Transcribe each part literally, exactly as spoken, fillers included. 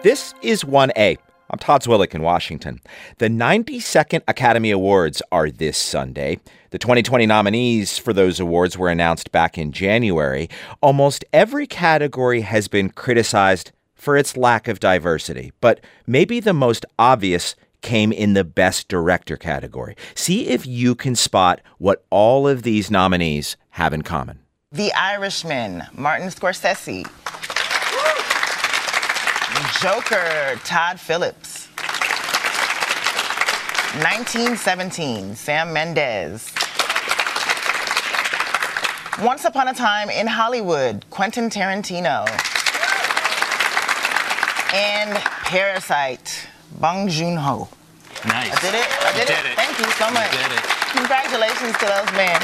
This is one A. I'm Todd Zwillich in Washington. The ninety-second Academy Awards are this Sunday. The twenty twenty nominees for those awards were announced back in January. Almost every category has been criticized for its lack of diversity, but maybe the most obvious came in the Best Director category. See if you can spot what all of these nominees have in common. The Irishman, Martin Scorsese. Joker, Todd Phillips. nineteen seventeen, Sam Mendes. Once Upon a Time in Hollywood, Quentin Tarantino. And Parasite, Bong Joon-ho. Nice. I did it? I did, you it? did it. Thank you so much. You did it. Congratulations to those men.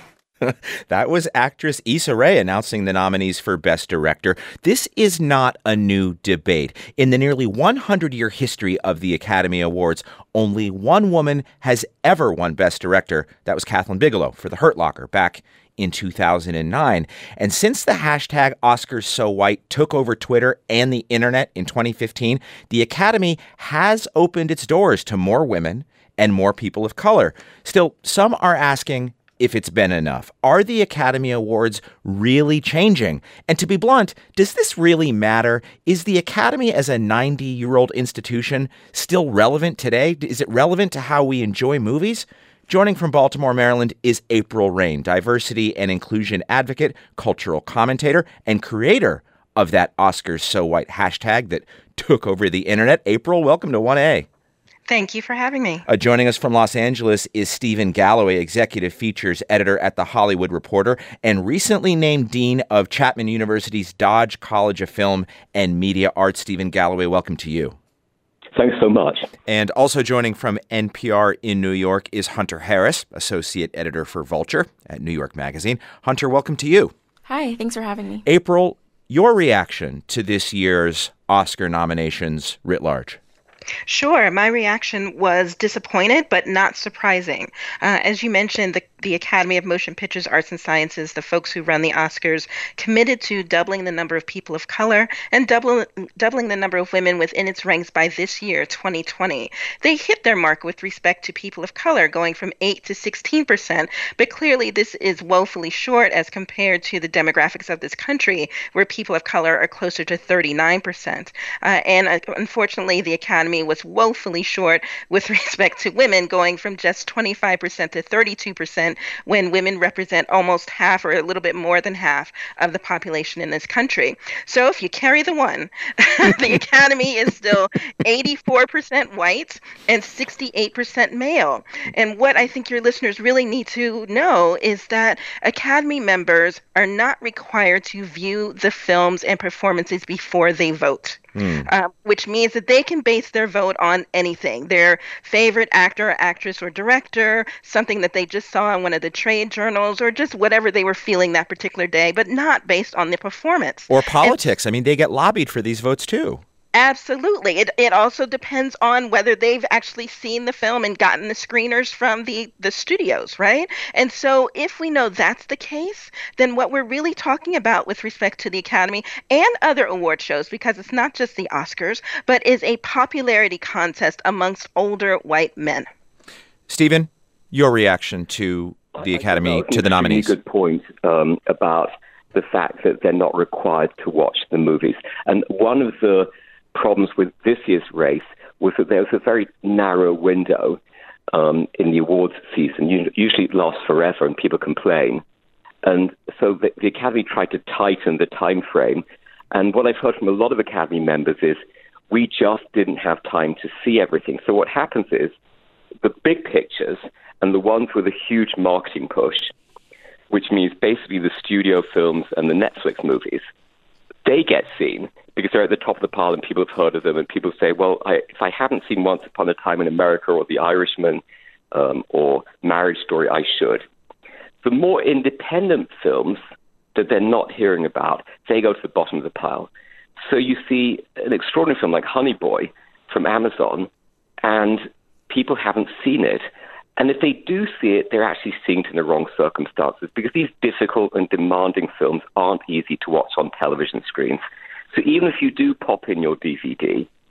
That was actress Issa Rae announcing the nominees for Best Director. This is not a new debate. In the nearly one hundred year history of the Academy Awards, only one woman has ever won Best Director. That was Kathryn Bigelow for The Hurt Locker back in two thousand nine. And since the hashtag OscarsSoWhite took over Twitter and the internet in twenty fifteen, the Academy has opened its doors to more women and more people of color. Still, some are asking if it's been enough. Are the Academy Awards really changing? And to be blunt, does this really matter? Is the Academy as a ninety-year-old institution still relevant today? Is it relevant to how we enjoy movies? Joining from Baltimore, Maryland is April Reign, diversity and inclusion advocate, cultural commentator, and creator of that OscarsSoWhite hashtag that took over the internet. April, welcome to one A. Thank you for having me. Uh, joining us from Los Angeles is Stephen Galloway, executive features editor at The Hollywood Reporter and recently named dean of Chapman University's Dodge College of Film and Media Arts. Stephen Galloway, welcome to you. Thanks so much. And also joining from N P R in New York is Hunter Harris, associate editor for Vulture at New York Magazine. Hunter, welcome to you. Hi, thanks for having me. April, your reaction to this year's Oscar nominations writ large? Sure. My reaction was disappointed, but not surprising. Uh, as you mentioned, the, the Academy of Motion Pictures, Arts and Sciences, the folks who run the Oscars, committed to doubling the number of people of color and double, doubling the number of women within its ranks by this year, twenty twenty. They hit their mark with respect to people of color, going from eight to sixteen percent, but clearly this is woefully short as compared to the demographics of this country, where people of color are closer to thirty-nine percent. Uh, and uh, unfortunately, the Academy was woefully short with respect to women, going from just twenty-five percent to thirty-two percent, when women represent almost half or a little bit more than half of the population in this country. So if you carry the one, the Academy is still eighty-four percent white and sixty-eight percent male. And what I think your listeners really need to know is that Academy members are not required to view the films and performances before they vote. Mm. Uh, which means that they can base their vote on anything, their favorite actor, or actress, or director, something that they just saw in one of the trade journals, or just whatever they were feeling that particular day, but not based on the performance. Or politics. And, I mean, they get lobbied for these votes, too. Absolutely. It it also depends on whether they've actually seen the film and gotten the screeners from the, the studios, right? And so if we know that's the case, then what we're really talking about with respect to the Academy and other award shows, because it's not just the Oscars, but is a popularity contest amongst older white men. Stephen, your reaction to the Academy, to the nominees? That's a really good point um, about the fact that they're not required to watch the movies. And one of the problems with this year's race was that there was a very narrow window um, in the awards season. Usually it lasts forever and people complain. And so the, the Academy tried to tighten the time frame. And what I've heard from a lot of Academy members is we just didn't have time to see everything. So what happens is the big pictures and the ones with a huge marketing push, which means basically the studio films and the Netflix movies, they get seen because they're at the top of the pile and people have heard of them, and people say, well, I, if I haven't seen Once Upon a Time in America or The Irishman um, or Marriage Story, I should. The more independent films that they're not hearing about, they go to the bottom of the pile. So you see an extraordinary film like Honey Boy from Amazon, and people haven't seen it. And if they do see it, they're actually seeing it in the wrong circumstances, because these difficult and demanding films aren't easy to watch on television screens. So even if you do pop in your D V D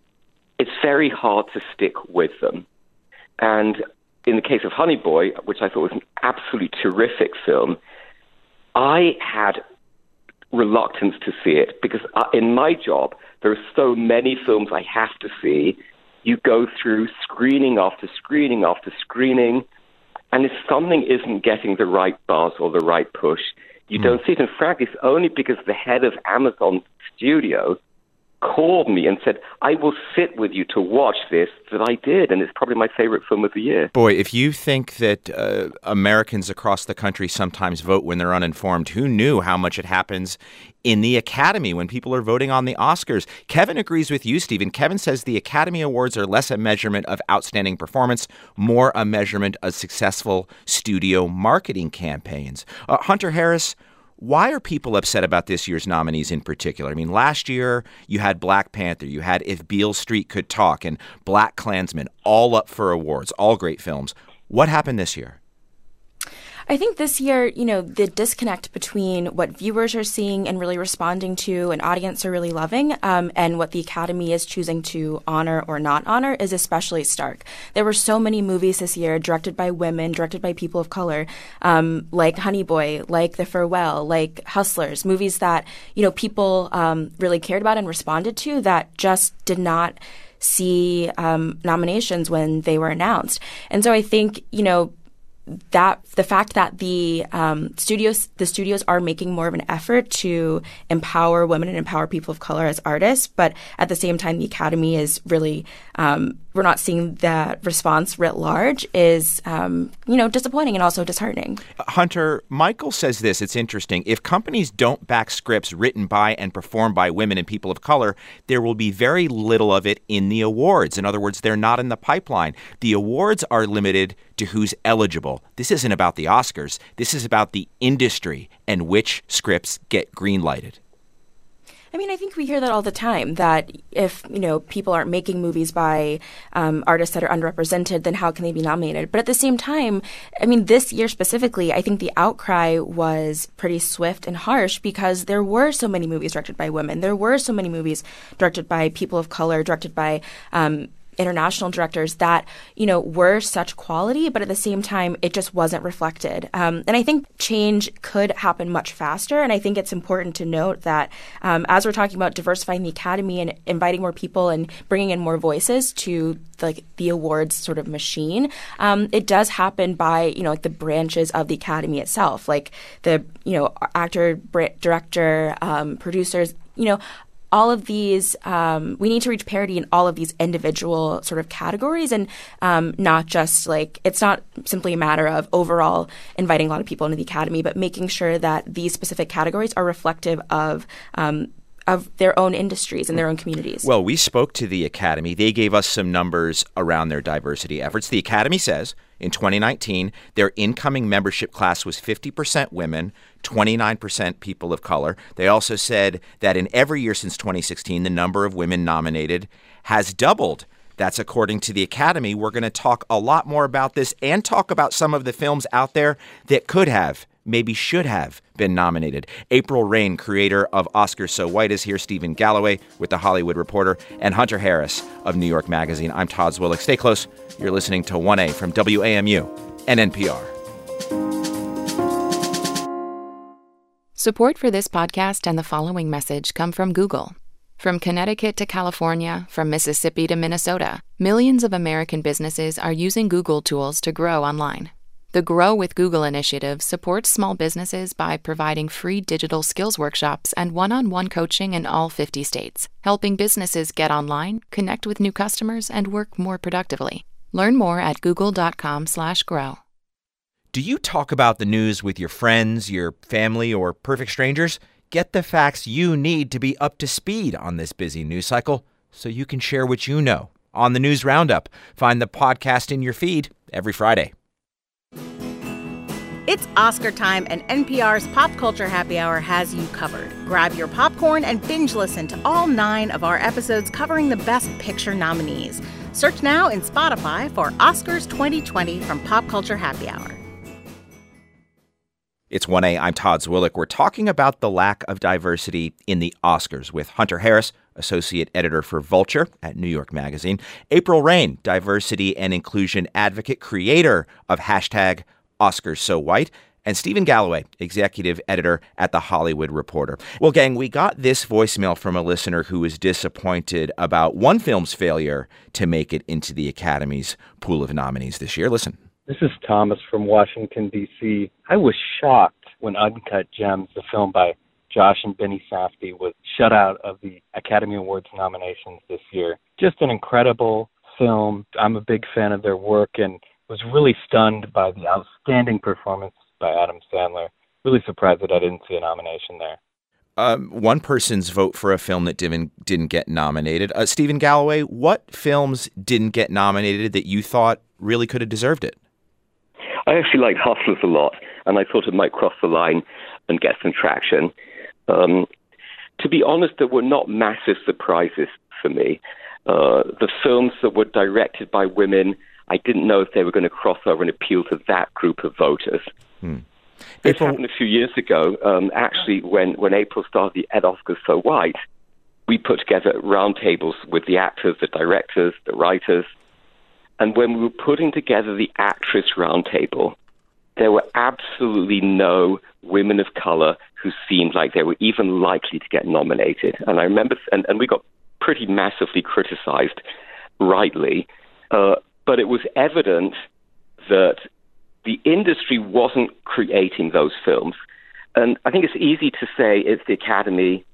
it's very hard to stick with them. And in the case of Honey Boy, which I thought was an absolutely terrific film, I had reluctance to see it because uh, in my job, there are so many films I have to see. You go through screening after screening after screening, and if something isn't getting the right buzz or the right push, you mm. don't see it. And frankly, it's only because the head of Amazon Studio called me and said, I will sit with you to watch this, that I did, and it's probably my favorite film of the year. Boy, if you think that uh, Americans across the country sometimes vote when they're uninformed, who knew how much it happens in the Academy when people are voting on the Oscars? Kevin agrees with you, Stephen. Kevin says the Academy Awards are less a measurement of outstanding performance, more a measurement of successful studio marketing campaigns. Uh, Hunter Harris, why are people upset about this year's nominees in particular? I mean, last year you had Black Panther, you had If Beale Street Could Talk, and Black Klansman, all up for awards, all great films. What happened this year? I think this year, you know, the disconnect between what viewers are seeing and really responding to, and audience are really loving, um, and what the Academy is choosing to honor or not honor is especially stark. There were so many movies this year directed by women, directed by people of color, um, like Honey Boy, like The Farewell, like Hustlers, movies that, you know, people um, really cared about and responded to that just did not see um, nominations when they were announced. And so I think, you know, that the fact that the um, studios the studios are making more of an effort to empower women and empower people of color as artists, but at the same time the Academy is really um, we're not seeing that response writ large is um, you know disappointing and also disheartening. Hunter, Michael says this, it's interesting. If companies don't back scripts written by and performed by women and people of color, there will be very little of it in the awards. In other words, they're not in the pipeline. The awards are limited to who's eligible. This isn't about the Oscars. This is about the industry and which scripts get greenlighted. I mean, I think we hear that all the time, that if, you know, people aren't making movies by um, artists that are underrepresented, then how can they be nominated? But at the same time, I mean, this year specifically, I think the outcry was pretty swift and harsh because there were so many movies directed by women. There were so many movies directed by people of color, directed by um international directors that, you know, were such quality, but at the same time, it just wasn't reflected. Um, and I think change could happen much faster. And I think it's important to note that um, as we're talking about diversifying the Academy and inviting more people and bringing in more voices to like the awards sort of machine, um, it does happen by, you know, like the branches of the Academy itself, like the, you know, actor, director, um, producers, you know, all of these, um, we need to reach parity in all of these individual sort of categories and um, not just like, it's not simply a matter of overall inviting a lot of people into the Academy, but making sure that these specific categories are reflective of um, of their own industries and their own communities. Well, we spoke to the Academy. They gave us some numbers around their diversity efforts. The Academy says in twenty nineteen, their incoming membership class was fifty percent women, twenty-nine percent people of color. They also said that in every year since twenty sixteen, the number of women nominated has doubled. That's according to the Academy. We're going to talk a lot more about this and talk about some of the films out there that could have, maybe should have, been nominated. April Rain, creator of Oscars So White, is here. Stephen Galloway with The Hollywood Reporter, and Hunter Harris of New York Magazine. I'm Todd Zwillich. Stay close. You're listening to one A from W A M U and N P R. Support for this podcast and the following message come from Google. From Connecticut to California, from Mississippi to Minnesota, millions of American businesses are using Google tools to grow online. The Grow with Google initiative supports small businesses by providing free digital skills workshops and one-on-one coaching in all fifty states, helping businesses get online, connect with new customers, and work more productively. Learn more at google.com slash grow. Do you talk about the news with your friends, your family, or perfect strangers? Get the facts you need to be up to speed on this busy news cycle so you can share what you know on the News Roundup. Find the podcast in your feed every Friday. It's Oscar time, and N P R's Pop Culture Happy Hour has you covered. Grab your popcorn and binge listen to all nine of our episodes covering the Best Picture nominees. Search now in Spotify for Oscars twenty twenty from Pop Culture Happy Hour. It's one A. I'm Todd Zwillich. We're talking about the lack of diversity in the Oscars with Hunter Harris, associate editor for Vulture at New York Magazine, April Reign, diversity and inclusion advocate, creator of hashtag Oscars So White, and Stephen Galloway, executive editor at The Hollywood Reporter. Well, gang, we got this voicemail from a listener who was disappointed about one film's failure to make it into the Academy's pool of nominees this year. Listen. This is Thomas from Washington, D C I was shocked when Uncut Gems, the film by Josh and Benny Safdie, was shut out of the Academy Awards nominations this year. Just an incredible film. I'm a big fan of their work and was really stunned by the outstanding performance by Adam Sandler. Really surprised that I didn't see a nomination there. Um, one person's vote for a film that didn't didn't get nominated. Uh, Stephen Galloway, what films didn't get nominated that you thought really could have deserved it? I actually liked Hustlers a lot, and I thought it might cross the line and get some traction. Um, to be honest, there were not massive surprises for me. Uh, the films that were directed by women, I didn't know if they were going to cross over and appeal to that group of voters. Hmm. This April... happened a few years ago. Um, actually, when, when April started the Ed Oscars So White, we put together roundtables with the actors, the directors, the writers. And when we were putting together the actress roundtable, there were absolutely no women of color who seemed like they were even likely to get nominated. And I remember, and, and we got pretty massively criticized, rightly, uh, but it was evident that the industry wasn't creating those films. And I think it's easy to say it's the Academy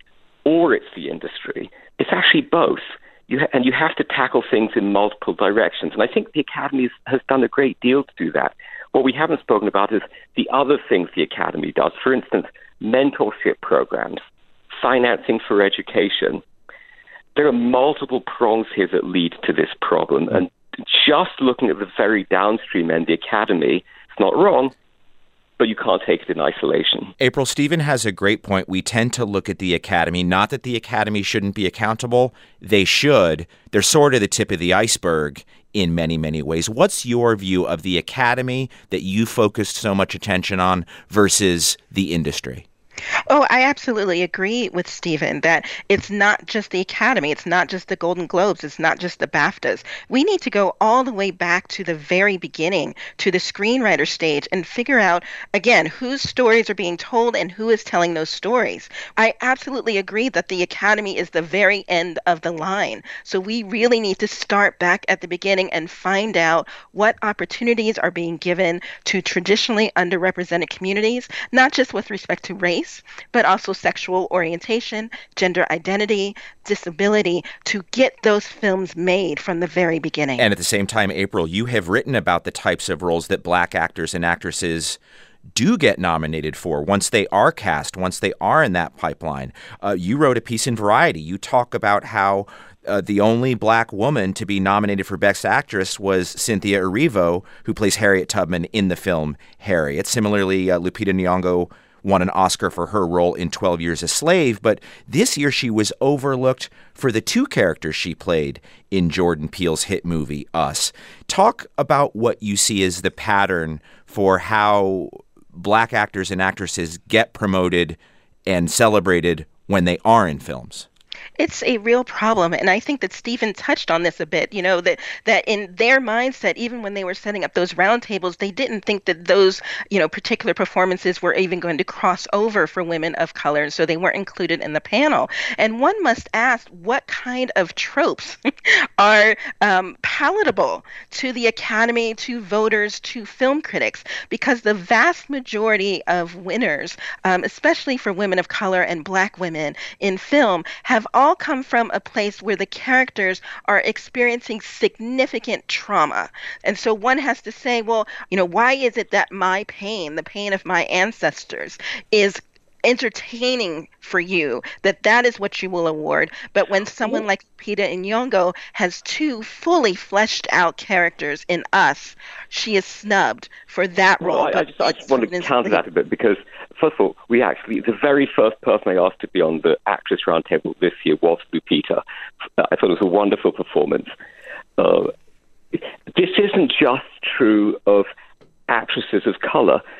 or it's the industry. It's actually both. You ha- and you have to tackle things in multiple directions. And I think the Academy has done a great deal to do that. What we haven't spoken about is the other things the Academy does. For instance, mentorship programs, financing for education. There are multiple prongs here that lead to this problem. And just looking at the very downstream end, the Academy, it's not wrong, but you can't take it in isolation. April, Stephen has a great point. We tend to look at the Academy, not that the Academy shouldn't be accountable. They should. They're sort of the tip of the iceberg in many, many ways. What's your view of the Academy that you focused so much attention on versus the industry? Oh, I absolutely agree with Stephen that it's not just the Academy. It's not just the Golden Globes. It's not just the BAFTAs. We need to go all the way back to the very beginning, to the screenwriter stage, and figure out, again, whose stories are being told and who is telling those stories. I absolutely agree that the Academy is the very end of the line. So we really need to start back at the beginning and find out what opportunities are being given to traditionally underrepresented communities, not just with respect to race, but also sexual orientation, gender identity, disability, to get those films made from the very beginning. And at the same time, April, you have written about the types of roles that Black actors and actresses do get nominated for once they are cast, once they are in that pipeline. Uh, you wrote a piece in Variety. You talk about how Uh, the only Black woman to be nominated for Best Actress was Cynthia Erivo, who plays Harriet Tubman in the film Harriet. Similarly, uh, Lupita Nyong'o won an Oscar for her role in twelve years a Slave, but this year she was overlooked for the two characters she played in Jordan Peele's hit movie, Us. Talk about what you see as the pattern for how Black actors and actresses get promoted and celebrated when they are in films. It's a real problem. And I think that Stephen touched on this a bit, you know, that, that in their mindset, even when they were setting up those roundtables, they didn't think that those, you know, particular performances were even going to cross over for women of color. And so they weren't included in the panel. And one must ask, what kind of tropes are um, palatable to the Academy, to voters, to film critics? Because the vast majority of winners, um, especially for women of color and Black women in film, have all come from a place where the characters are experiencing significant trauma. And so one has to say, well, you know, why is it that my pain, the pain of my ancestors, is entertaining for you, that that is what you will award? But when someone like Lupita Nyong'o has two fully fleshed out characters in Us, she is snubbed for that role. Well, I, I, just, I just want to counter that a bit, because first of all, we actually, the very first person I asked to be on the Actress Roundtable this year was Lupita. I thought it was a wonderful performance. Uh, this isn't just true of actresses of color.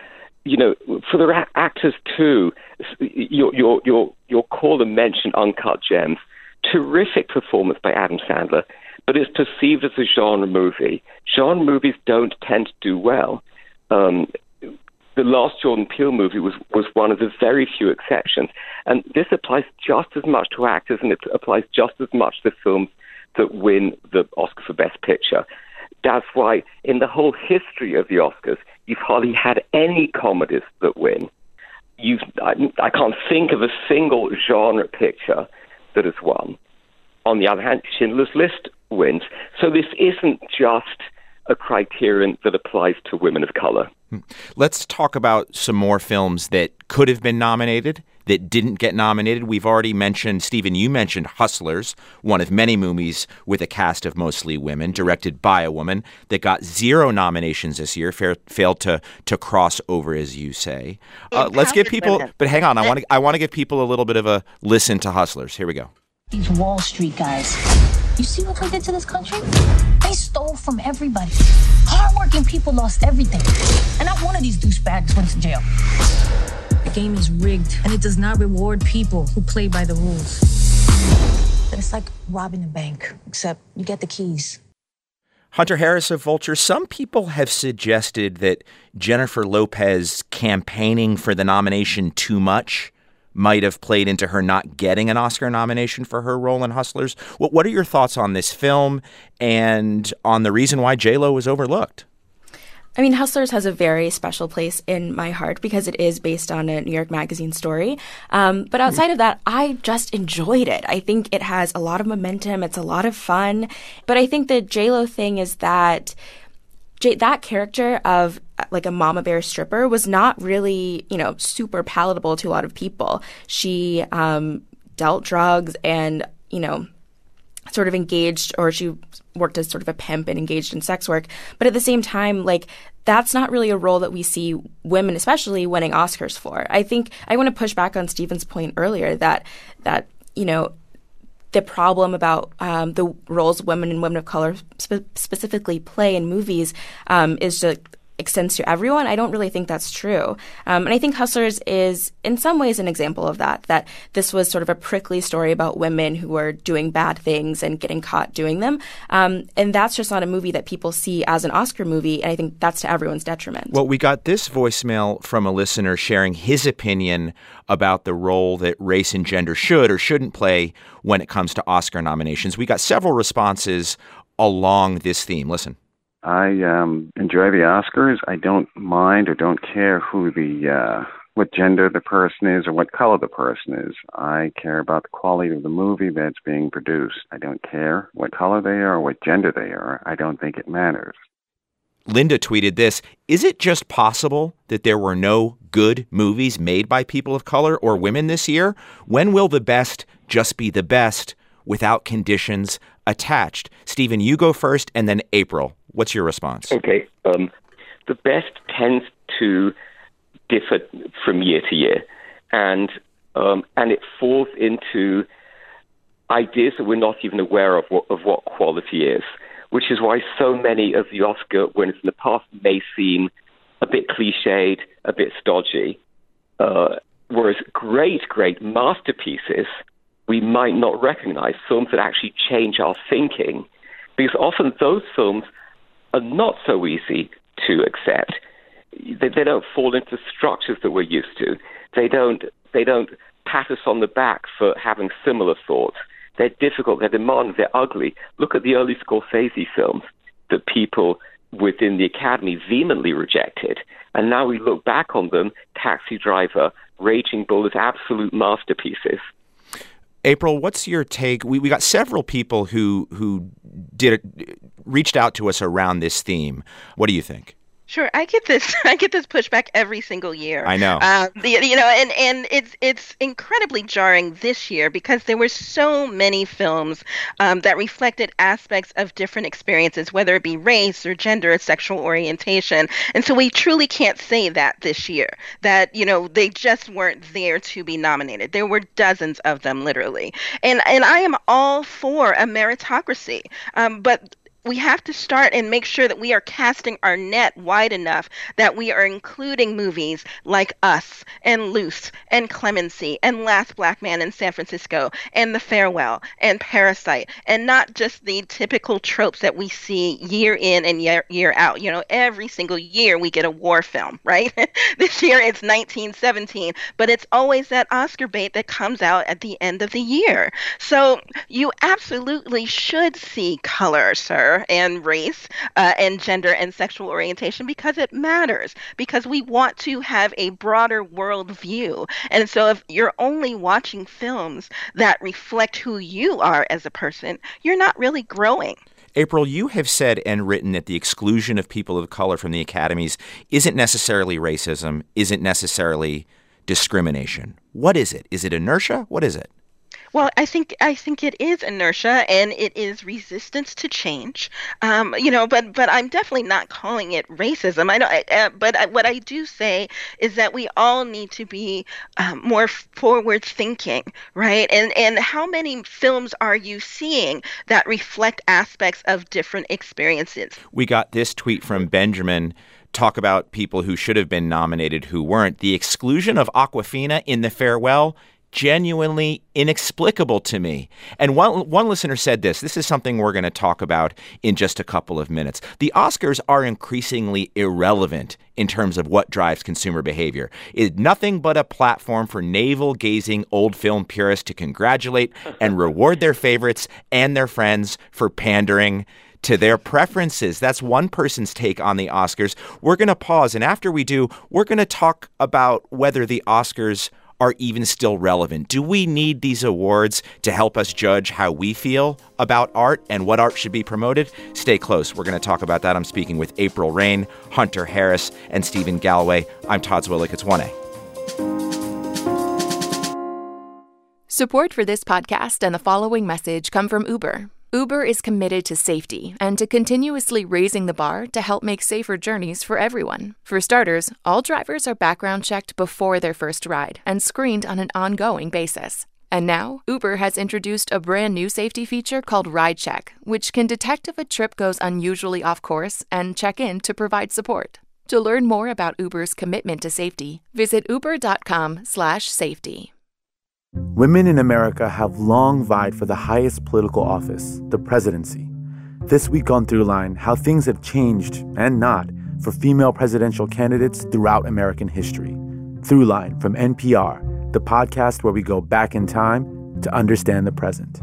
you know, for the ra- actors too, your your your your caller mentioned Uncut Gems. Terrific performance by Adam Sandler, but it's perceived as a genre movie. Genre movies don't tend to do well. Um, the last Jordan Peele movie was, was one of the very few exceptions. And this applies just as much to actors, and it applies just as much to films that win the Oscar for Best Picture. That's why in the whole history of the Oscars, you've hardly had any comedies that win. You've, I, I can't think of a single genre picture that has won. On the other hand, Schindler's List wins. So this isn't just a criterion that applies to women of color. Let's talk about some more films that could have been nominated, that didn't get nominated. We've already mentioned, Stephen, you mentioned Hustlers, one of many movies with a cast of mostly women, directed by a woman, that got zero nominations this year, fa- failed to to cross over, as you say. Uh, let's give people, but hang on, I want to I want to give people a little bit of a listen to Hustlers. Here we go. These Wall Street guys, you see what they did to this country? They stole from everybody. Hardworking people lost everything. And not one of these douchebags went to jail. The game is rigged, and it does not reward people who play by the rules. It's like robbing a bank, except you get the keys. Hunter Harris of Vulture, some people have suggested that Jennifer Lopez campaigning for the nomination too much might have played into her not getting an Oscar nomination for her role in Hustlers. What, what are your thoughts on this film and on the reason why J-Lo was overlooked? I mean, Hustlers has a very special place in my heart because it is based on a New York Magazine story. Um, but outside of that, I just enjoyed it. I think it has a lot of momentum. It's a lot of fun. But I think the J-Lo thing is that J- that character of like a mama bear stripper was not really, you know, super palatable to a lot of people. She um, dealt drugs and, you know, sort of engaged, or she worked as sort of a pimp and engaged in sex work. But at the same time, like, that's not really a role that we see women, especially winning Oscars for. I think I want to push back on Stephen's point earlier that, that you know, the problem about um, the roles women and women of color spe- specifically play in movies um, is just extends to everyone. I don't really think that's true. Um, and I think Hustlers is in some ways an example of that, that this was sort of a prickly story about women who were doing bad things and getting caught doing them. Um, and that's just not a movie that people see as an Oscar movie. And I think that's to everyone's detriment. Well, we got this voicemail from a listener sharing his opinion about the role that race and gender should or shouldn't play when it comes to Oscar nominations. We got several responses along this theme. Listen. I um, enjoy the Oscars. I don't mind or don't care who the uh, what gender the person is or what color the person is. I care about the quality of the movie that's being produced. I don't care what color they are or what gender they are. I don't think it matters. Linda tweeted this: is it just possible that there were no good movies made by people of color or women this year? When will the best just be the best without conditions attached? Stephen, you go first, and then April. What's your response? Okay. Um, the best tends to differ from year to year, and um, and it falls into ideas that we're not even aware of what, of what quality is, which is why so many of the Oscar winners in the past may seem a bit cliched, a bit stodgy, uh, whereas great, great masterpieces we might not recognize, films that actually change our thinking, because often those films are not so easy to accept. They, they don't fall into structures that we're used to. They don't they don't pat us on the back for having similar thoughts. They're difficult, they're demanding, they're ugly. Look at the early Scorsese films that people within the Academy vehemently rejected. And now we look back on them, Taxi Driver, Raging Bull, as absolute masterpieces. April, what's your take? We we got several people who who did reached out to us around this theme. What do you think? Sure, I get this. I get this pushback every single year. I know. Uh, the, you know, and, and it's it's incredibly jarring this year because there were so many films um, that reflected aspects of different experiences, whether it be race or gender or sexual orientation. And so we truly can't say that this year, that, you know, they just weren't there to be nominated. There were dozens of them, literally. And, and I am all for a meritocracy. Um, but we have to start and make sure that we are casting our net wide enough that we are including movies like Us and Loose and Clemency and Last Black Man in San Francisco and The Farewell and Parasite, and not just the typical tropes that we see year in and year, year out. You know, every single year we get a war film, right? This year it's nineteen seventeen, but it's always that Oscar bait that comes out at the end of the year. So you absolutely should see color, sir, and race uh, and gender and sexual orientation, because it matters, because we want to have a broader world view. And so if you're only watching films that reflect who you are as a person, you're not really growing. April, you have said and written that the exclusion of people of color from the academies isn't necessarily racism, isn't necessarily discrimination. What is it? Is it inertia? What is it? Well, I think I think it is inertia, and it is resistance to change. Um, you know, but but I'm definitely not calling it racism. I know, uh, but I, what I do say is that we all need to be um, more forward thinking, right? And and how many films are you seeing that reflect aspects of different experiences? We got this tweet from Benjamin. Talk about people who should have been nominated who weren't. The exclusion of Awkwafina in The Farewell, genuinely inexplicable to me. And one one listener said this. This is something we're going to talk about in just a couple of minutes. The Oscars are increasingly irrelevant in terms of what drives consumer behavior. It's nothing but a platform for navel-gazing old film purists to congratulate and reward their favorites and their friends for pandering to their preferences. That's one person's take on the Oscars. We're going to pause, and after we do, we're going to talk about whether the Oscars are even still relevant. Do we need these awards to help us judge how we feel about art and what art should be promoted? Stay close. We're going to talk about that. I'm speaking with April Reign, Hunter Harris, and Stephen Galloway. I'm Todd Zwillich. It's one A. Support for this podcast and the following message come from Uber. Uber is committed to safety and to continuously raising the bar to help make safer journeys for everyone. For starters, all drivers are background checked before their first ride and screened on an ongoing basis. And now, Uber has introduced a brand new safety feature called Ride Check, which can detect if a trip goes unusually off course and check in to provide support. To learn more about Uber's commitment to safety, visit uber.com slash safety. Women in America have long vied for the highest political office, the presidency. This week on Throughline, how things have changed, and not, for female presidential candidates throughout American history. Throughline from N P R, the podcast where we go back in time to understand the present.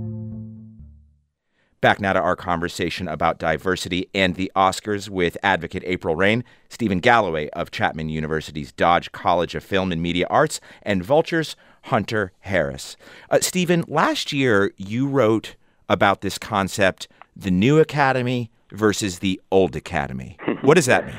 Back now to our conversation about diversity and the Oscars with advocate April Reign, Stephen Galloway of Chapman University's Dodge College of Film and Media Arts, and Vulture's Hunter Harris. Uh, Stephen, last year you wrote about this concept, the new Academy versus the old Academy. What does that mean?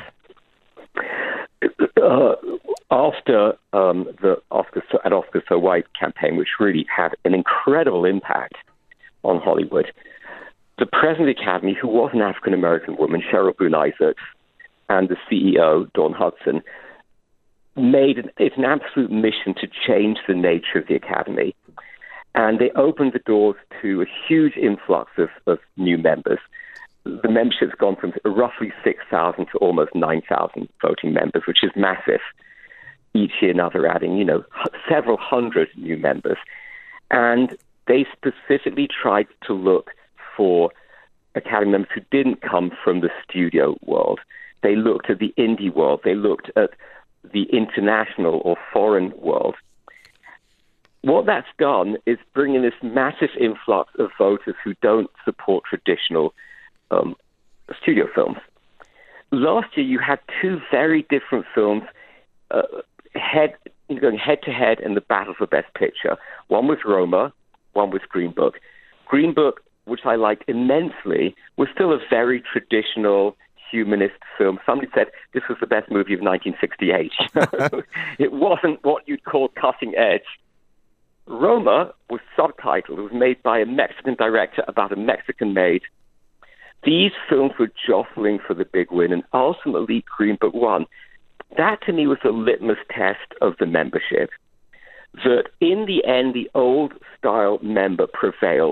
Uh, after um, the Oscars at Oscars So White campaign, which really had an incredible impact on Hollywood, the president of the Academy, who was an African-American woman, Cheryl Boone Isaacs, and the C E O, Dawn Hudson, made it it's an absolute mission to change the nature of the Academy. And they opened the doors to a huge influx of, of new members. The membership's gone from roughly six thousand to almost nine thousand voting members, which is massive. Each year now they're adding, you know, several hundred new members. And they specifically tried to look for Academy members who didn't come from the studio world. They looked at the indie world. They looked at the international or foreign world. What that's done is bring in this massive influx of voters who don't support traditional um, studio films. Last year, you had two very different films uh, head going head-to-head in the battle for Best Picture. One was Roma, one was Green Book. Green Book, which I liked immensely, was still a very traditional humanist film. Somebody said this was the best movie of nineteen sixty-eight. It wasn't what you'd call cutting edge. Roma was subtitled. It was made by a Mexican director about a Mexican maid. These films were jostling for the big win, and ultimately Green Book won. That, to me, was a litmus test of the membership, that in the end, the old-style member prevailed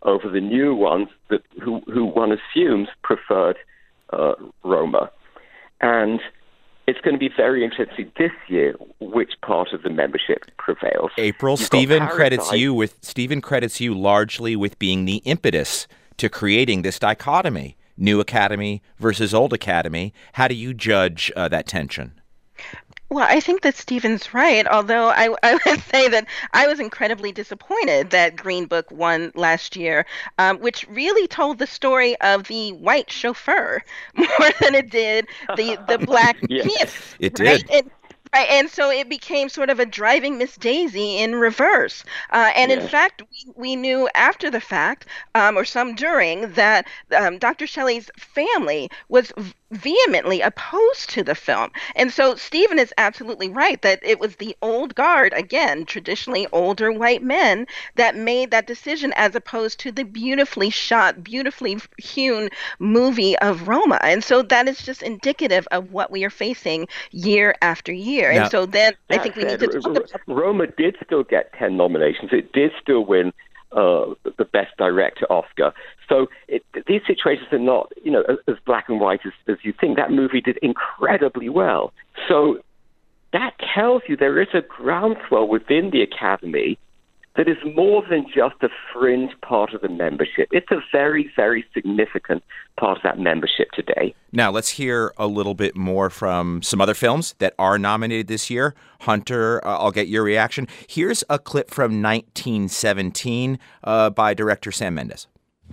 over the new ones that who, who one assumes preferred uh, Roma. And it's going to be very interesting this year which part of the membership prevails. April, You've Stephen credits Parasite. you with Stephen credits you largely with being the impetus to creating this dichotomy, new Academy versus old Academy. How do you judge uh, that tension? Well, I think that Stephen's right, although I, I would say that I was incredibly disappointed that Green Book won last year, um, which really told the story of the white chauffeur more than it did the, the black Yeah, pianist. it right? did. And, right, and so it became sort of a driving Miss Daisy in reverse. Uh, and in Yeah. fact, we, we knew after the fact, um, or some during, that um, Doctor Shelley's family was v- vehemently opposed to the film. And so Stephen is absolutely right that it was the old guard, again, traditionally older white men, that made that decision as opposed to the beautifully shot, beautifully hewn movie of Roma. And so that is just indicative of what we are facing year after year. Now, and so then I That think we said, need to talk R- about Roma did still get ten nominations. It did still win uh, the Best Director Oscar. So it, these situations are not, you know, as, as black and white as, as you think. That movie did incredibly well. So that tells you there is a groundswell within the Academy that is more than just a fringe part of the membership. It's a very, very significant part of that membership today. Now, let's hear a little bit more from some other films that are nominated this year. Hunter, uh, I'll get your reaction. Here's a clip from nineteen seventeen uh, by director Sam Mendes.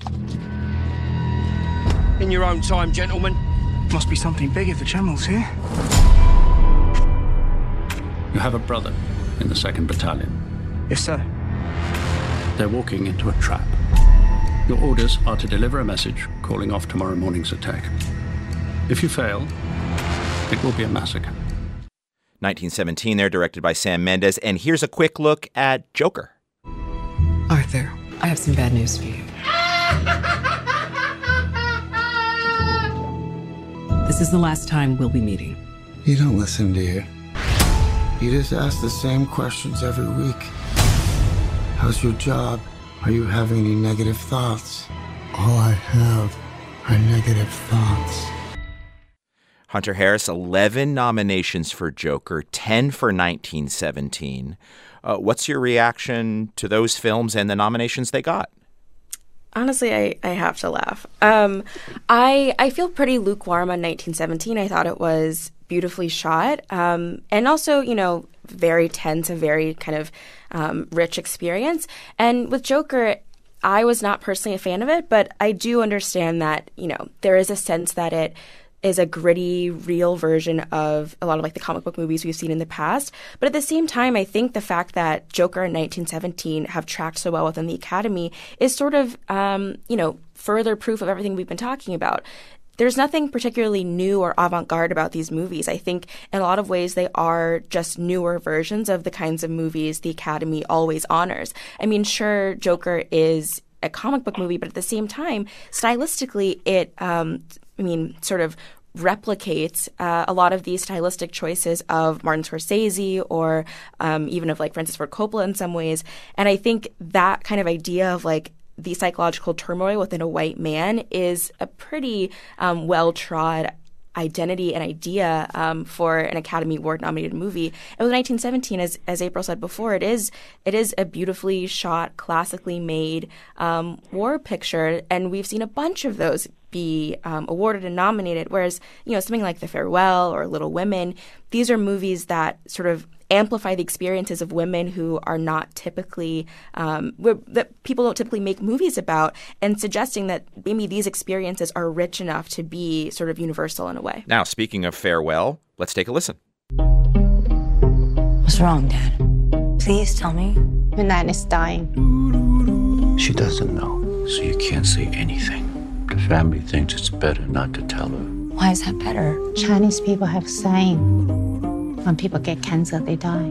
In your own time, gentlemen. Must be something big if the Channel's here. You have a brother in the second Battalion. Yes, sir. They're walking into a trap. Your orders are to deliver a message calling off tomorrow morning's attack. If you fail, it will be a massacre. nineteen seventeen there, directed by Sam Mendes. And here's a quick look at Joker. Arthur, I have some bad news for you. This is the last time we'll be meeting. You don't listen, do you? You just ask the same questions every week. How's your job? Are you having any negative thoughts? All I have are negative thoughts. Hunter Harris, eleven nominations for Joker, ten for nineteen seventeen. Uh, what's your reaction to those films and the nominations they got? Honestly, I, I have to laugh. Um, I I feel pretty lukewarm on nineteen seventeen. I thought it was beautifully shot, um, and also, you know, very tense, a very kind of um, rich experience. And with Joker, I was not personally a fan of it, but I do understand that, you know, there is a sense that it is a gritty, real version of a lot of like the comic book movies we've seen in the past. But at the same time, I think the fact that Joker and nineteen seventeen have tracked so well within the Academy is sort of, um, you know, further proof of everything we've been talking about. There's nothing particularly new or avant-garde about these movies. I think in a lot of ways they are just newer versions of the kinds of movies the Academy always honors. I mean, sure, Joker is a comic book movie, but at the same time, stylistically, it, um, I mean, sort of replicates uh, a lot of these stylistic choices of Martin Scorsese or um, even of like Francis Ford Coppola in some ways. And I think that kind of idea of like the psychological turmoil within a white man is a pretty um, well-trod identity and idea um, for an Academy Award-nominated movie. And with nineteen seventeen, as as April said before, it is it is a beautifully shot, classically made um, war picture, and we've seen a bunch of those be um, awarded and nominated. Whereas, you know, something like The Farewell or Little Women, these are movies that sort of amplify the experiences of women who are not typically um, that people don't typically make movies about, and suggesting that maybe these experiences are rich enough to be sort of universal in a way. Now, speaking of Farewell, let's take a listen. What's wrong, Dad? Please tell me. Minan is dying. She doesn't know, so you can't say anything. The family thinks it's better not to tell her. Why is that better? Chinese people have saying, when people get cancer, they die.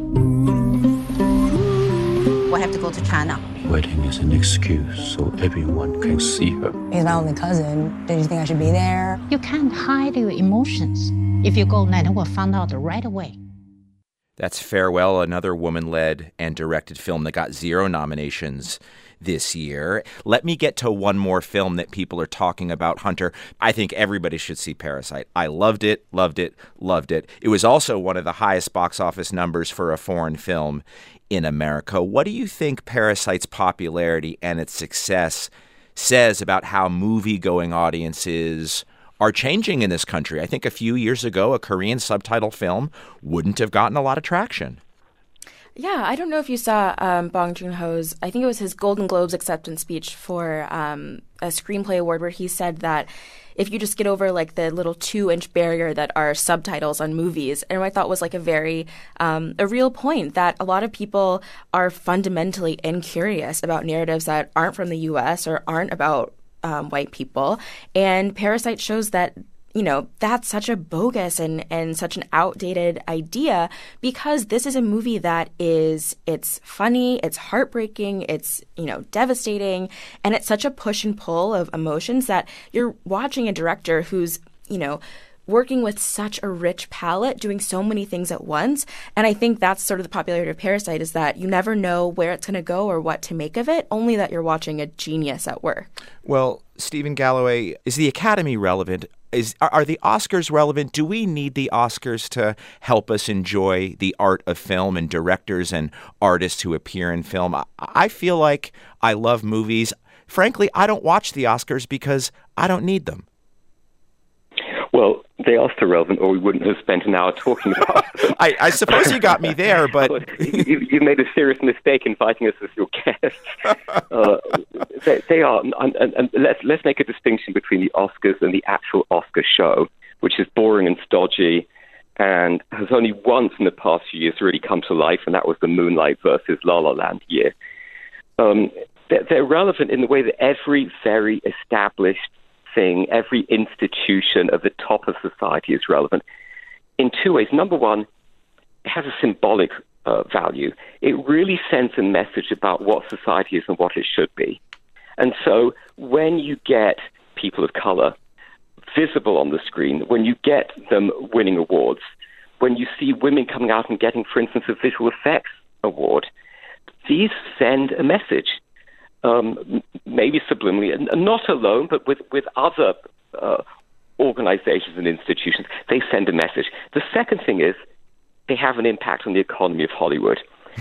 We have to go to China. Wedding is an excuse so everyone can see her. He's my only cousin. Did you think I should be there? You can't hide your emotions. If you go, Nana will find out right away. That's Farewell, another woman-led and directed film that got zero nominations this year. Let me get to one more film that people are talking about, Hunter. I think everybody should see Parasite. I loved it, loved it, loved it. It was also one of the highest box office numbers for a foreign film in America. What do you think Parasite's popularity and its success says about how movie-going audiences are changing in this country? I think a few years ago, a Korean subtitle film wouldn't have gotten a lot of traction. Yeah, I don't know if you saw um, Bong Joon-ho's, I think it was his Golden Globes acceptance speech for um, a screenplay award, where he said that if you just get over like the little two-inch barrier that are subtitles on movies, and what I thought was like a very, um, a real point, that a lot of people are fundamentally incurious about narratives that aren't from the U S or aren't about um, white people. And Parasite shows that, you know, that's such a bogus and, and such an outdated idea, because this is a movie that is, it's funny, it's heartbreaking, it's, you know, devastating, and it's such a push and pull of emotions that you're watching a director who's, you know, working with such a rich palette, doing so many things at once. And I think that's sort of the popularity of Parasite, is that you never know where it's going to go or what to make of it, only that you're watching a genius at work. Well, Stephen Galloway, is the Academy relevant? Is are, are the Oscars relevant? Do we need the Oscars to help us enjoy the art of film and directors and artists who appear in film? I, I feel like I love movies. Frankly, I don't watch the Oscars because I don't need them. Well, they are still relevant, or we wouldn't have spent an hour talking about them. I, I suppose you got me there, but... you, you made a serious mistake inviting us as your guests. Uh, they, they are, and, and, and let's, let's make a distinction between the Oscars and the actual Oscar show, which is boring and stodgy, and has only once in the past few years really come to life, and that was the Moonlight versus La La Land year. Um, they're, they're relevant in the way that every very established thing, every institution at the top of society is relevant in two ways. Number one, it has a symbolic uh, value. It really sends a message about what society is and what it should be. And so when you get people of color visible on the screen, when you get them winning awards, when you see women coming out and getting, for instance, a visual effects award, these send a message. Um, maybe subliminally, and not alone, but with, with other uh, organizations and institutions, they send a message. The second thing is they have an impact on the economy of Hollywood.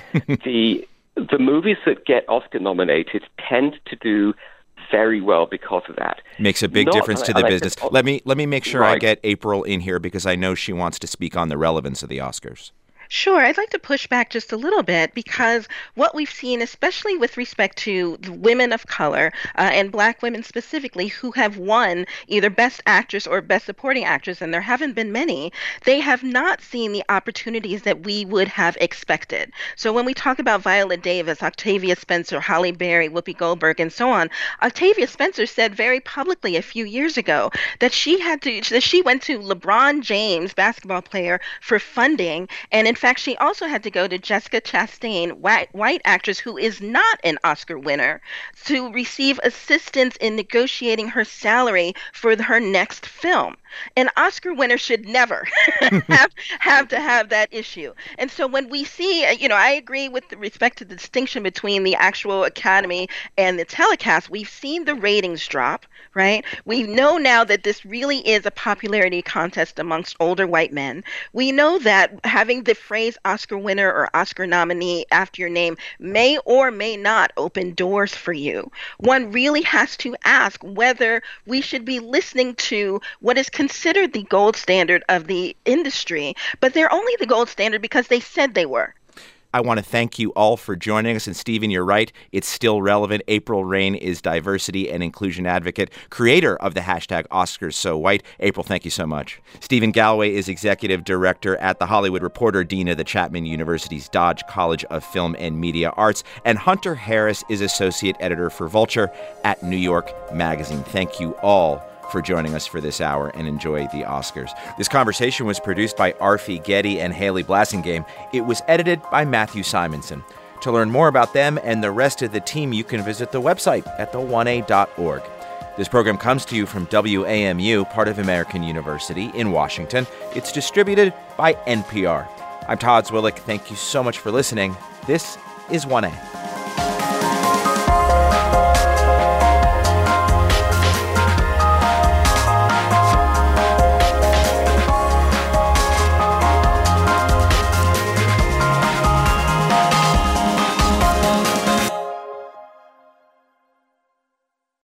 the the movies that get Oscar nominated tend to do very well because of that. Makes a big not, difference to the business. Said, let me let me make sure right. I get April in here, because I know she wants to speak on the relevance of the Oscars. Sure. I'd like to push back just a little bit, because what we've seen, especially with respect to women of color uh, and Black women specifically, who have won either Best Actress or Best Supporting Actress, and there haven't been many, they have not seen the opportunities that we would have expected. So when we talk about Viola Davis, Octavia Spencer, Halle Berry, Whoopi Goldberg, and so on, Octavia Spencer said very publicly a few years ago that she had to, that she went to LeBron James, basketball player, for funding, and in In fact, she also had to go to Jessica Chastain, white, white actress who is not an Oscar winner, to receive assistance in negotiating her salary for her next film. An Oscar winner should never have, have to have that issue. And so when we see, you know, I agree with respect to the distinction between the actual Academy and the telecast. We've seen the ratings drop, right? We know now that this really is a popularity contest amongst older white men. We know that having the phrase Oscar winner or Oscar nominee after your name may or may not open doors for you. One really has to ask whether we should be listening to what is considered the gold standard of the industry, but they're only the gold standard because they said they were. I want to thank you all for joining us. And Stephen, you're right. It's still relevant. April Reign is diversity and inclusion advocate, creator of the hashtag Oscars So White. April, thank you so much. Stephen Galloway is executive director at The Hollywood Reporter, dean of the Chapman University's Dodge College of Film and Media Arts. And Hunter Harris is associate editor for Vulture at New York Magazine. Thank you all for joining us for this hour, and enjoy the Oscars. This conversation was produced by Arfi Getty and Haley Blassingame. It was edited by Matthew Simonson. To learn more about them and the rest of the team, you can visit the website at the one a dot org. This program comes to you from W A M U, part of American University in Washington. It's distributed by N P R. I'm Todd Zwillich. Thank you so much for listening. This is one A.